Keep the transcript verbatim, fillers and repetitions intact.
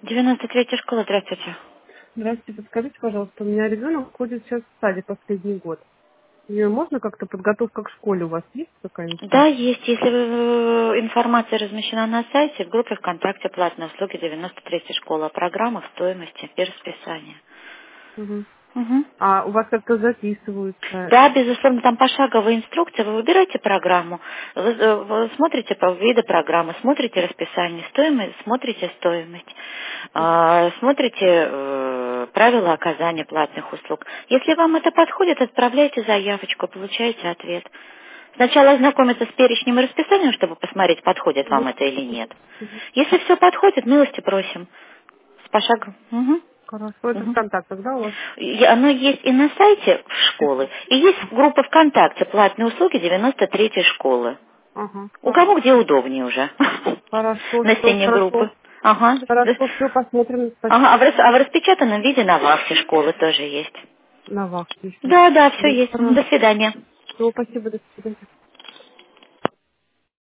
девяносто третья школа, здравствуйте. Здравствуйте, подскажите, пожалуйста, у меня ребенок ходит сейчас в садик последний год. Ее можно как-то подготовка к школе у вас есть какая-нибудь Да, там? есть. Если вы- информация размещена на сайте, в группе ВКонтакте платные услуги девяносто третья школа, программа в стоимости без расписания. Мгм. Мгм. А у вас как-то записываются? Да, безусловно, там пошаговая инструкция, вы выбираете программу, вы, э, вы смотрите по виду программы, смотрите расписание, стоимость, смотрите стоимость, а, смотрите э, правила оказания платных услуг. Если вам это подходит, отправляйте заявочку, получаете ответ. Сначала ознакомиться с перечнем и расписанием, чтобы посмотреть, подходит Мгм. вам это или нет. Если все подходит, милости просим. С пошаговым. Мгм. Хорошо, это в Мгм. контактах, да, у вас? И оно есть и на сайте школы, и есть группа ВКонтакте «Платные услуги девяносто третьей школы». Ага, У кого хорошо. где удобнее уже. Хорошо, На все стене группы. хорошо. Ага. Да. Хорошо, все, посмотрим. Ага. А в, Спасибо. рас- а в распечатанном виде на вахте школы тоже есть. На вахте еще. Да, да, все Да, есть. До хорошо. свидания. Все, спасибо, до свидания.